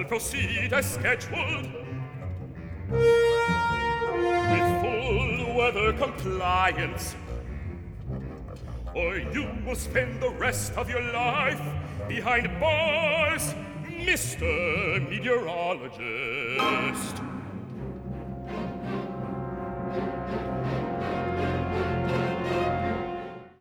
will proceed as scheduled, with full weather compliance, or you will spend the rest of your life behind bars, Mr. Meteorologist.